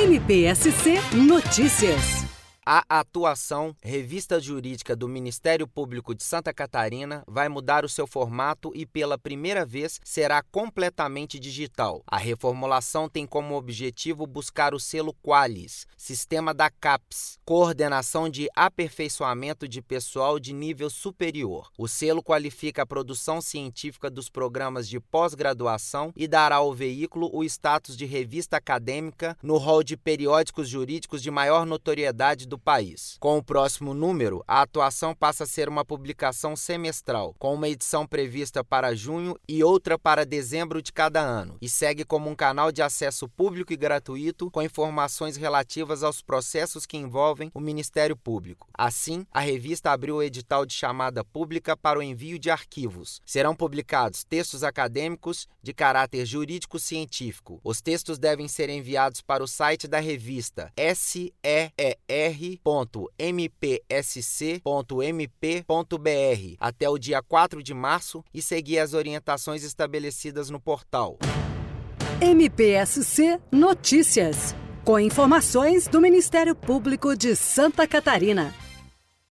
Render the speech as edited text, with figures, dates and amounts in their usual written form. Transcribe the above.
MPSC Notícias. A atuação Revista Jurídica do Ministério Público de Santa Catarina vai mudar o seu formato e, pela primeira vez, será completamente digital. A reformulação tem como objetivo buscar o selo Qualis, sistema da CAPES, Coordenação de Aperfeiçoamento de Pessoal de Nível Superior. O selo qualifica a produção científica dos programas de pós-graduação e dará ao veículo o status de revista acadêmica no rol de periódicos jurídicos de maior notoriedade do país. Com o próximo número, a atuação passa a ser uma publicação semestral, com uma edição prevista para junho e outra para dezembro de cada ano, e segue como um canal de acesso público e gratuito com informações relativas aos processos que envolvem o Ministério Público. Assim, a revista abriu o edital de chamada pública para o envio de arquivos. Serão publicados textos acadêmicos de caráter jurídico-científico. Os textos devem ser enviados para o site da revista seer.mpsc.mp.br até o dia 4 de março e seguir as orientações estabelecidas no portal. MPSC Notícias, com informações do Ministério Público de Santa Catarina.